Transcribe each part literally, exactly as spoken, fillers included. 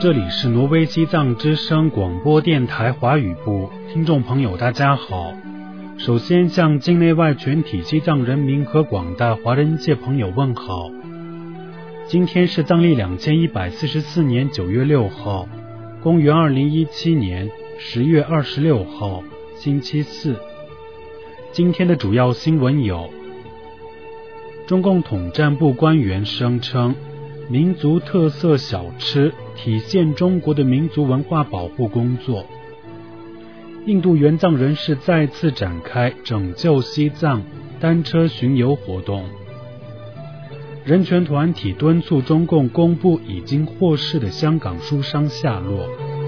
这里是挪威西藏之声广播电台华语部，听众朋友大家好。首先向境内外全体西藏人民和广大华人界朋友问好。今天是藏历两千一百四十四年九月六号，公元二零一七年十月二十六号，星期四。今天的主要新闻有：中共统战部官员声称，民族特色小吃体现中国的民族文化保护工作。印度援藏人士再次展开拯救西藏单车巡游活动。人权团体敦促中共公布已经获释的香港书商下落。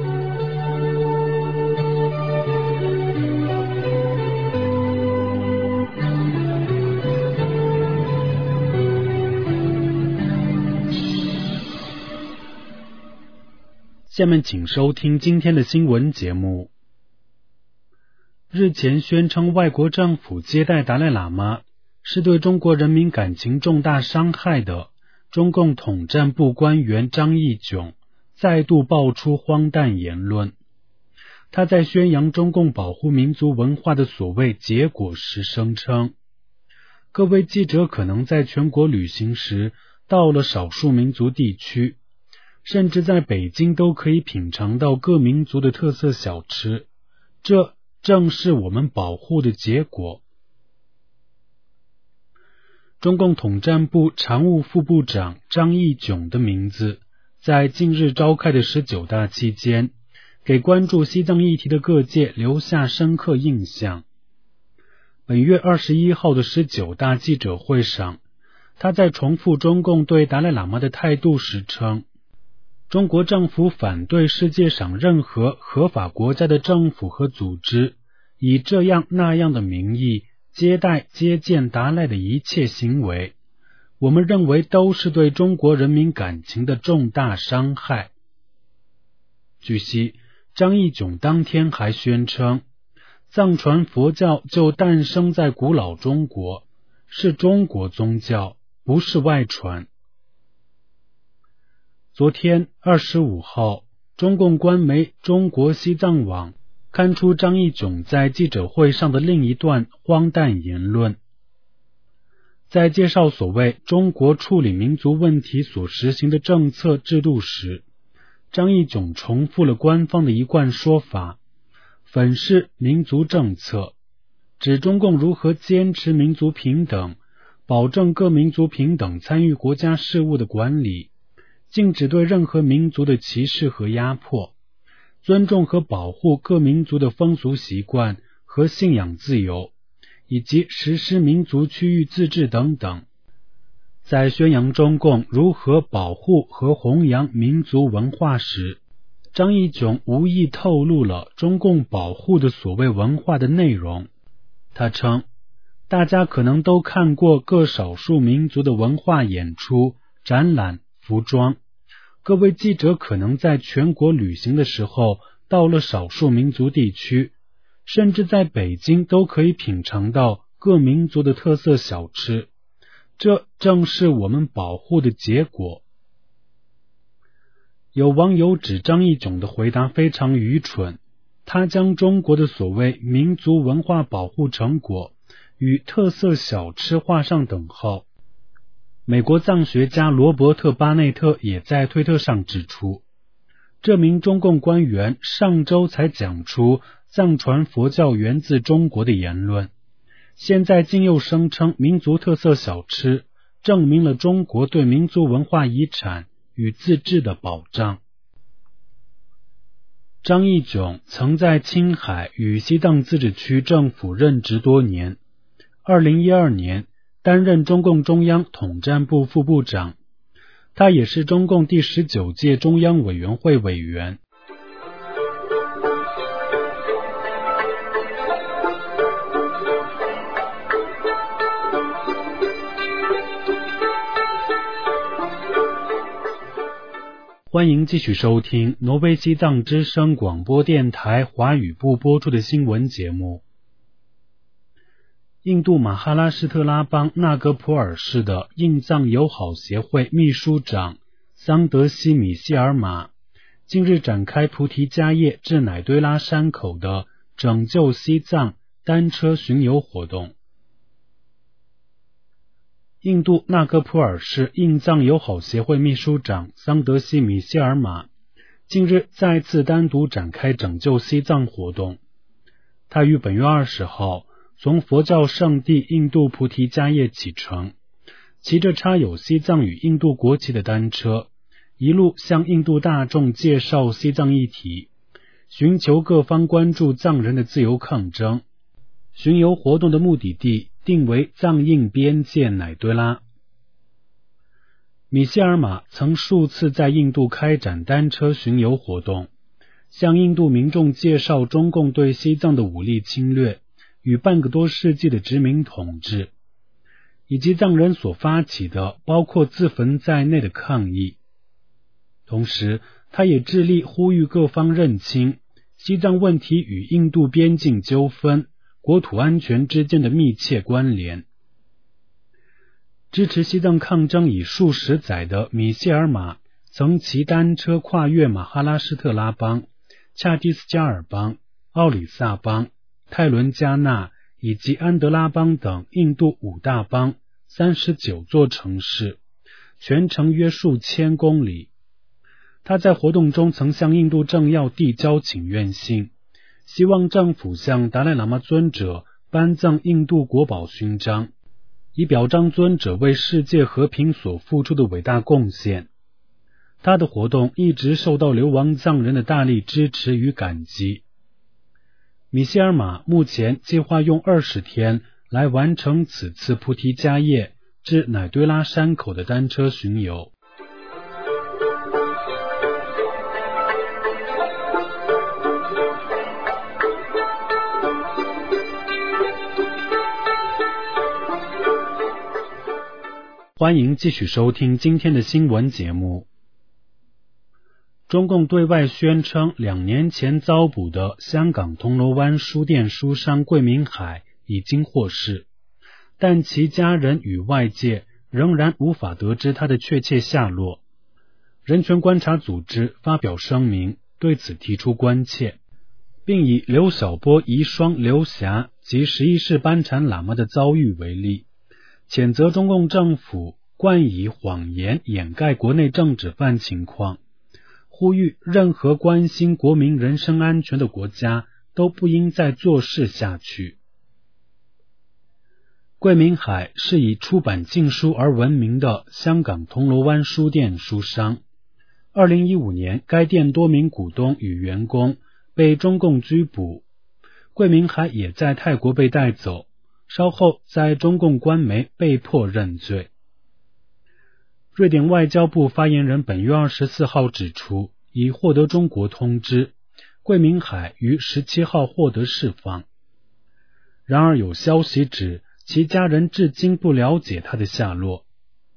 下面请收听今天的新闻节目。日前宣称外国政府接待达赖喇嘛是对中国人民感情重大伤害的中共统战部官员张义炯再度爆出荒诞言论。他在宣扬中共保护民族文化的所谓结果时声称，各位记者可能在全国旅行时到了少数民族地区，甚至在北京都可以品尝到各民族的特色小吃，这正是我们保护的结果。中共统战部常务副部长张义炯的名字，在近日召开的十九大期间，给关注西藏议题的各界留下深刻印象。本月二十一号的十九大记者会上，他在重复中共对达赖喇嘛的态度时称，中国政府反对世界上任何合法国家的政府和组织以这样那样的名义接待接见达赖的一切行为，我们认为都是对中国人民感情的重大伤害。据悉，张义炯当天还宣称，藏传佛教就诞生在古老中国，是中国宗教，不是外传。昨天二十五号，中共官媒中国西藏网刊出张义炯在记者会上的另一段荒诞言论。在介绍所谓中国处理民族问题所实行的政策制度时，张义炯重复了官方的一贯说法，粉饰民族政策，指中共如何坚持民族平等，保证各民族平等参与国家事务的管理，禁止对任何民族的歧视和压迫，尊重和保护各民族的风俗习惯和信仰自由，以及实施民族区域自治等等。在宣扬中共如何保护和弘扬民族文化时，张义炯无意透露了中共保护的所谓文化的内容。他称，大家可能都看过各少数民族的文化演出、展览、服装，各位记者可能在全国旅行的时候到了少数民族地区，甚至在北京都可以品尝到各民族的特色小吃，这正是我们保护的结果。有网友指张义炯的回答非常愚蠢，他将中国的所谓民族文化保护成果与特色小吃画上等号。美国藏学家罗伯特·巴内特也在推特上指出，这名中共官员上周才讲出藏传佛教源自中国的言论，现在竟又声称民族特色小吃证明了中国对民族文化遗产与自治的保障。张义炯曾在青海与西藏自治区政府任职多年，二零一二年担任中共中央统战部副部长，他也是中共第十九届中央委员会委员。欢迎继续收听挪威西藏之声广播电台华语部播出的新闻节目。印度马哈拉施特拉邦纳格普尔市的印藏友好协会秘书长桑德西米希尔玛近日展开菩提迦叶至乃堆拉山口的拯救西藏单车巡游活动。印度纳戈普尔市印藏友好协会秘书长桑德西米谢尔玛近日再次单独展开拯救西藏活动。他于本月二十号从佛教圣地印度菩提迦叶启程，骑着插有西藏与印度国旗的单车，一路向印度大众介绍西藏议题，寻求各方关注藏人的自由抗争。巡游活动的目的地定为藏印边界乃堆拉。米歇尔玛曾数次在印度开展单车巡游活动，向印度民众介绍中共对西藏的武力侵略与半个多世纪的殖民统治，以及藏人所发起的包括自焚在内的抗议。同时，他也致力呼吁各方认清西藏问题与印度边境纠纷、国土安全之间的密切关联。支持西藏抗争已数十载的米歇尔玛曾骑单车跨越马哈拉施特拉邦、恰蒂斯加尔邦、奥里萨邦、泰伦加纳以及安德拉邦等印度五大邦三十九座城市，全程约数千公里。他在活动中曾向印度政要递交请愿信，希望政府向达赖喇嘛尊者颁赠印度国宝勋章，以表彰尊者为世界和平所付出的伟大贡献。他的活动一直受到流亡藏人的大力支持与感激。米歇尔玛目前计划用二十天来完成此次菩提迦叶至乃堆拉山口的单车巡游。欢迎继续收听今天的新闻节目。中共对外宣称，两年前遭捕的香港铜锣湾书店书商桂明海已经获释，但其家人与外界仍然无法得知他的确切下落。人权观察组织发表声明，对此提出关切，并以刘晓波遗孀刘霞及十一世班禅喇嘛的遭遇为例，谴责中共政府惯以谎言掩盖国内政治犯情况，呼吁任何关心国民人身安全的国家都不应再做事下去。桂明海是以出版禁书而闻名的香港铜锣湾书店书商。二零一五年，该店多名股东与员工被中共拘捕，桂明海也在泰国被带走，稍后在中共官媒被迫认罪。瑞典外交部发言人本月二十四号指出，已获得中国通知，桂明海于十七号获得释放。然而有消息指，其家人至今不了解他的下落。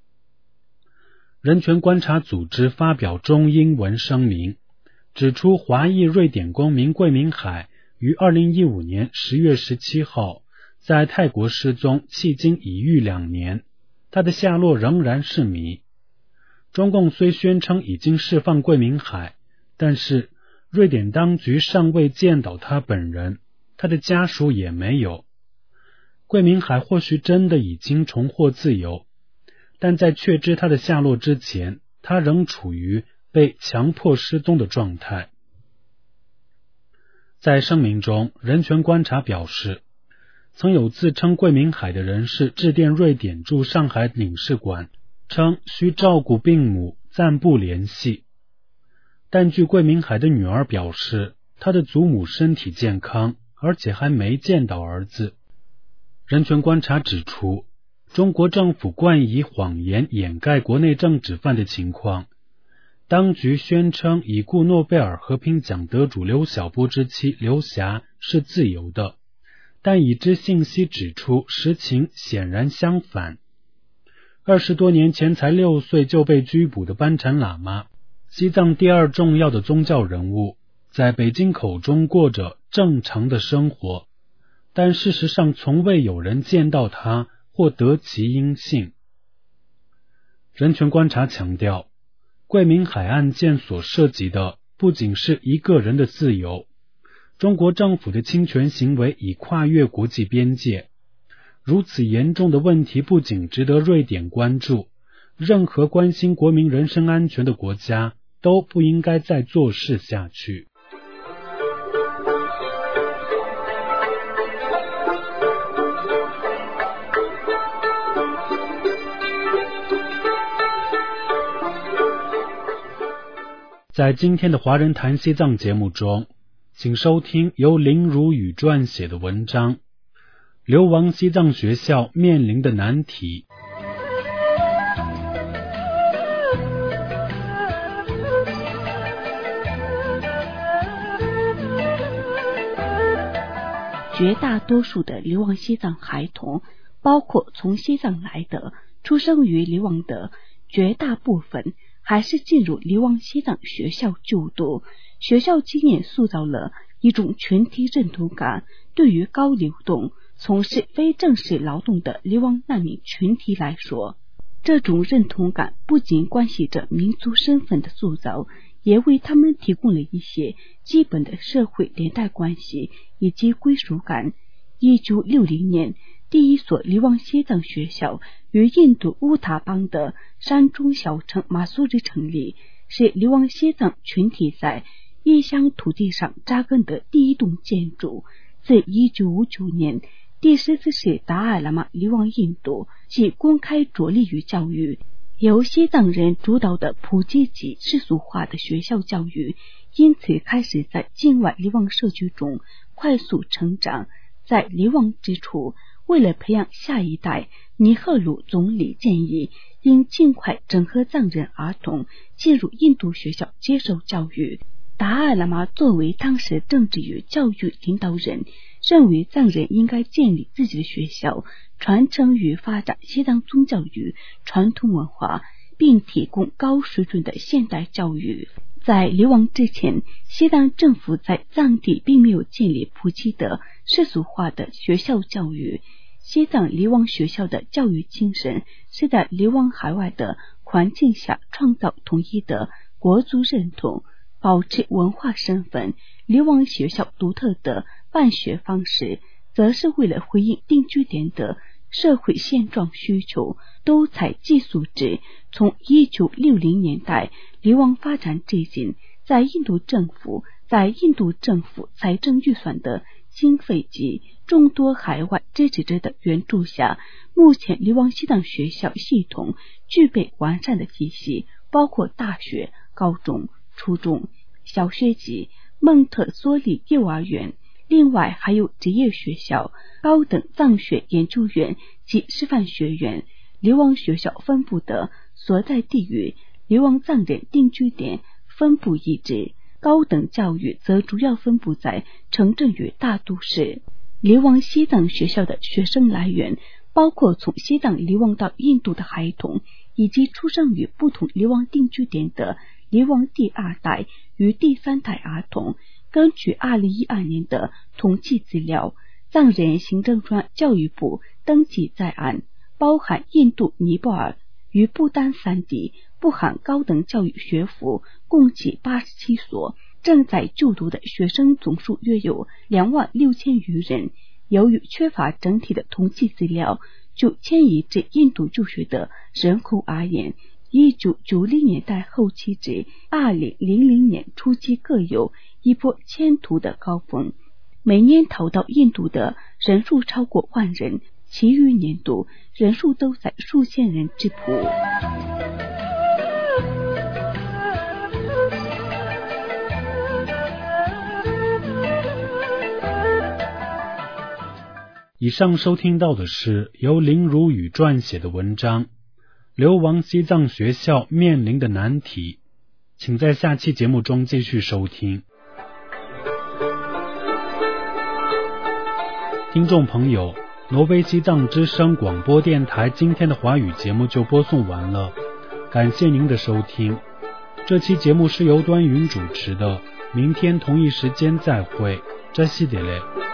人权观察组织发表中英文声明，指出华裔瑞典公民桂明海于二零一五年十月十七号在泰国失踪，迄今已逾两年，他的下落仍然是谜。中共虽宣称已经释放桂明海，但是瑞典当局尚未见到他本人，他的家属也没有。桂明海或许真的已经重获自由，但在确知他的下落之前，他仍处于被强迫失踪的状态。在声明中，人权观察表示，曾有自称桂明海的人士致电瑞典驻上海领事馆，称需照顾病母，暂不联系。但据桂明海的女儿表示，他的祖母身体健康，而且还没见到儿子。人权观察指出，中国政府惯以谎言掩盖国内政治犯的情况。当局宣称已故诺贝尔和平奖得主刘晓波之妻刘霞是自由的，但已知信息指出实情显然相反。二十多年前才六岁就被拘捕的班禅喇嘛，西藏第二重要的宗教人物，在北京口中过着正常的生活，但事实上从未有人见到他或得其音信。人权观察强调，桂明海案件所涉及的不仅是一个人的自由，中国政府的侵权行为已跨越国际边界。如此严重的问题不仅值得瑞典关注，任何关心国民人身安全的国家都不应该再坐视下去。在今天的华人谈西藏节目中，请收听由林如雨撰写的文章《流亡西藏学校面临的难题》。 绝大多数的流亡西藏孩童，包括从西藏来的、出生于流亡的，绝大部分还是进入流亡西藏学校就读。学校经验塑造了一种群体认同感。对于高流动、从事非正式劳动的流亡难民群体来说，这种认同感不仅关系着民族身份的塑造，也为他们提供了一些基本的社会连带关系以及归属感。一九六零年，第一所流亡西藏学校于印度乌塔邦的山中小城马苏里成立，是流亡西藏群体在异乡土地上扎根的第一栋建筑。自一九五九年第十四世达赖喇嘛流亡印度，即公开着力于教育，由西藏人主导的普及及世俗化的学校教育，因此开始在境外流亡社区中快速成长。在流亡之初，为了培养下一代，尼赫鲁总理建议应尽快整合藏人儿童进入印度学校接受教育。达赖喇嘛作为当时政治与教育领导人，认为藏人应该建立自己的学校，传承与发展西藏宗教与传统文化，并提供高水准的现代教育。在流亡之前，西藏政府在藏地并没有建立普及的世俗化的学校教育。西藏流亡学校的教育精神是在流亡海外的环境下创造统一的国族认同，保持文化身份。流亡学校独特的办学方式，则是为了回应定居点的社会现状需求，都采寄宿制。从一九六零年代流亡发展至今，在印度政府在印度政府财政预算的经费及众多海外支持者的援助下，目前流亡西藏学校系统具备完善的体系，包括大学、高中、初中、小学及孟特梭利幼儿园，另外还有职业学校、高等藏学研究院及师范学院。流亡学校分布的所在地域、流亡藏人定居点分布一致，高等教育则主要分布在城镇与大都市。流亡西藏学校的学生来源包括从西藏流亡到印度的孩童，以及出生于不同流亡定居点的流亡第二代与第三代儿童。根据二零一二年的统计资料，藏人行政专教育部登记在案，包含印度、尼泊尔与不丹三地，不含高等教育学府，共计八十七所，正在就读的学生总数约有两万六千余人。由于缺乏整体的统计资料，就迁移至印度就学的人口而言，一九九零年代后期至二零零零年初期各有一波迁徒的高峰，每年逃到印度的人数超过万人，其余年度人数都在数千人之谱。 以上收听到的是由林如雨撰写的文章《流亡西藏学校面临的难题》，请在下期节目中继续收听。听众朋友，挪威西藏之声广播电台今天的华语节目就播送完了，感谢您的收听。这期节目是由端云主持的，明天同一时间再会，扎西德勒。